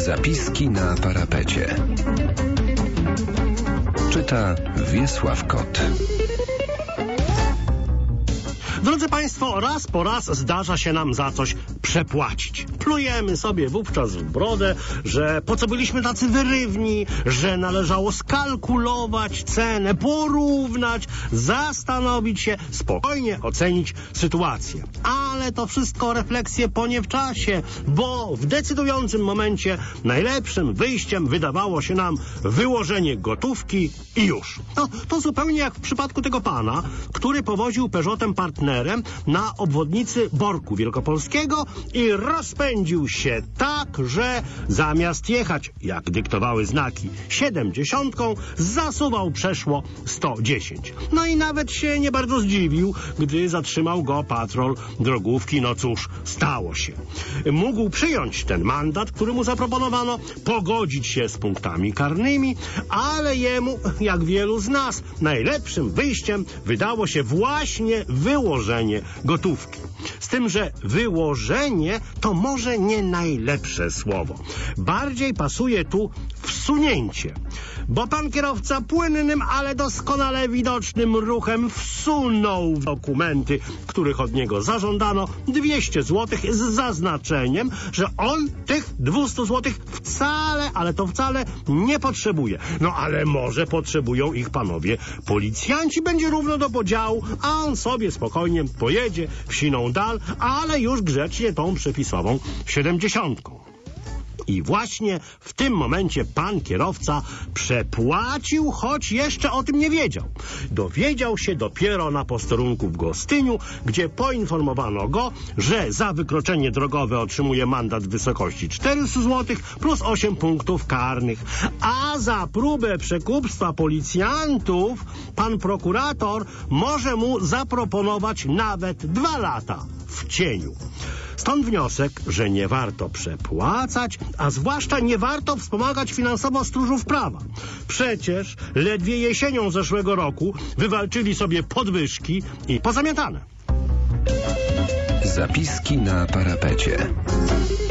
Zapiski na parapecie. Czyta Wiesław Kot. Drodzy Państwo, raz po raz zdarza się nam za coś przepłacić. Plujemy sobie wówczas w brodę, że po co byliśmy tacy wyrywni, że należało skalkulować cenę, porównać, zastanowić się, spokojnie ocenić sytuację. Ale to wszystko refleksje po nie w czasie, bo w decydującym momencie najlepszym wyjściem wydawało się nam wyłożenie gotówki i już. No, to zupełnie jak w przypadku tego pana, który powoził Peugeotem Partnerem na obwodnicy Borku Wielkopolskiego i rozpędził się tak, że zamiast jechać, jak dyktowały znaki, 70, zasuwał przeszło 110. No i nawet się nie bardzo zdziwił, gdy zatrzymał go patrol drogówki. No cóż, stało się. Mógł przyjąć ten mandat, który mu zaproponowano, pogodzić się z punktami karnymi, ale jemu, jak wielu z nas, najlepszym wyjściem wydało się właśnie wyłożenie gotówki. Z tym, że wyłożenie to może nie najlepsze słowo. Bardziej pasuje tu wsunięcie. Bo pan kierowca płynnym, ale doskonale widocznym ruchem wsunął w dokumenty, których od niego zażądano 200 zł z zaznaczeniem, że on tych 200 zł wcale, ale to wcale nie potrzebuje. No ale może potrzebują ich panowie policjanci, będzie równo do podziału, a on sobie spokojnie pojedzie w siną dal, ale już grzecznie tą przepisową 70. I właśnie w tym momencie pan kierowca przepłacił, choć jeszcze o tym nie wiedział. Dowiedział się dopiero na posterunku w Gostyniu, gdzie poinformowano go, że za wykroczenie drogowe otrzymuje mandat w wysokości 400 zł plus 8 punktów karnych, a za próbę przekupstwa policjantów pan prokurator może mu zaproponować nawet 2 lata w cieniu. Stąd wniosek, że nie warto przepłacać, a zwłaszcza nie warto wspomagać finansowo stróżów prawa. Przecież ledwie jesienią zeszłego roku wywalczyli sobie podwyżki i pozamiatane. Zapiski na parapecie.